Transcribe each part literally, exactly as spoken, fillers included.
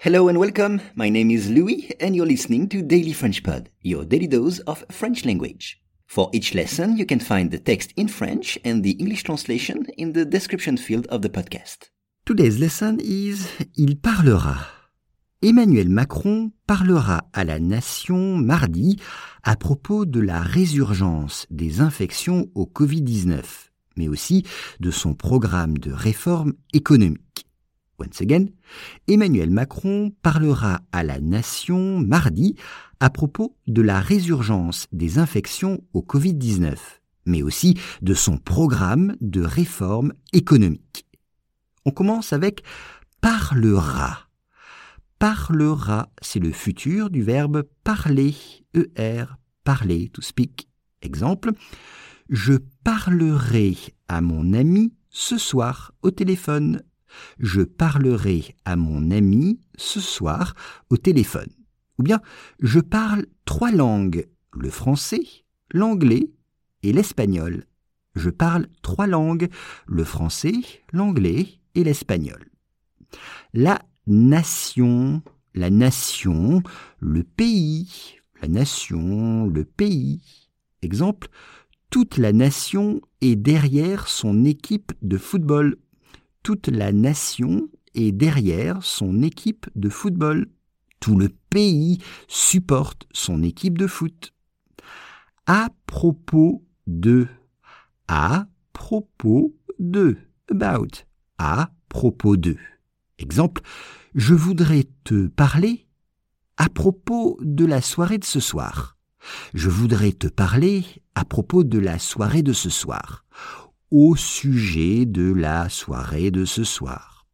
Hello and welcome. My name is Louis and you're listening to Daily French Pod, your daily dose of French language. For each lesson, you can find the text in French and the English translation in the description field of the podcast. Today's lesson is Il parlera. Emmanuel Macron parlera à la nation mardi à propos de la résurgence des infections au covid dix-neuf, mais aussi de son programme de réforme économique. Once again, Emmanuel Macron parlera à la nation mardi à propos de la résurgence des infections au covid dix-neuf, mais aussi de son programme de réforme économique. On commence avec parlera. Parlera, c'est le futur du verbe parler, E R, parler, to speak. Exemple, je parlerai à mon ami ce soir au téléphone. Je parlerai à mon ami ce soir au téléphone. Ou bien, je parle trois langues, le français, l'anglais et l'espagnol. Je parle trois langues, le français, l'anglais et l'espagnol. La nation, la nation, le pays, la nation, le pays. Exemple, toute la nation est derrière son équipe de football. Toute la nation est derrière son équipe de football. Tout le pays supporte son équipe de foot. À propos de, à propos de, about, à propos de. Exemple, je voudrais te parler à propos de la soirée de ce soir. Je voudrais te parler à propos de la soirée de ce soir. Au sujet de la soirée de ce soir.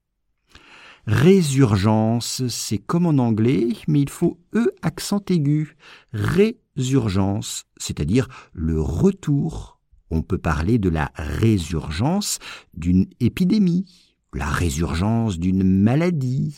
Résurgence, c'est comme en anglais, mais il faut E accent aigu. Résurgence, c'est-à-dire le retour. On peut parler de la résurgence d'une épidémie, la résurgence d'une maladie.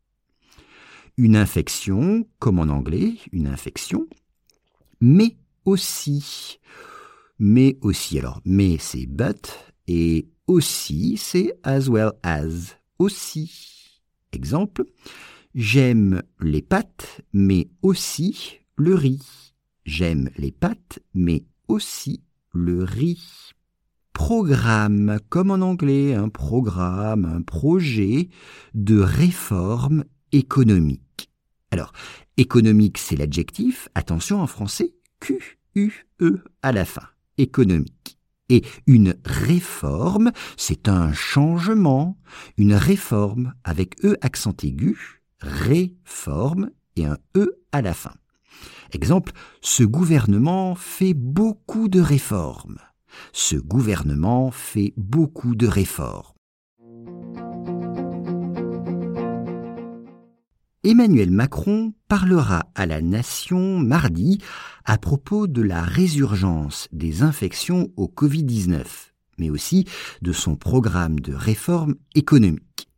Une infection, comme en anglais, une infection, mais aussi... Mais aussi, alors, mais c'est but, et aussi c'est as well as, aussi. Exemple, j'aime les pâtes, mais aussi le riz. J'aime les pâtes, mais aussi le riz. Programme, comme en anglais, un programme, un projet de réforme économique. Alors, économique, c'est l'adjectif, attention en français, Q U E à la fin. Économique. Et une réforme, c'est un changement, une réforme avec E accent aigu, réforme et un E à la fin. Exemple, ce gouvernement fait beaucoup de réformes. Ce gouvernement fait beaucoup de réformes. Emmanuel Macron parlera à la nation mardi à propos de la résurgence des infections au covid dix-neuf, mais aussi de son programme de réforme économique.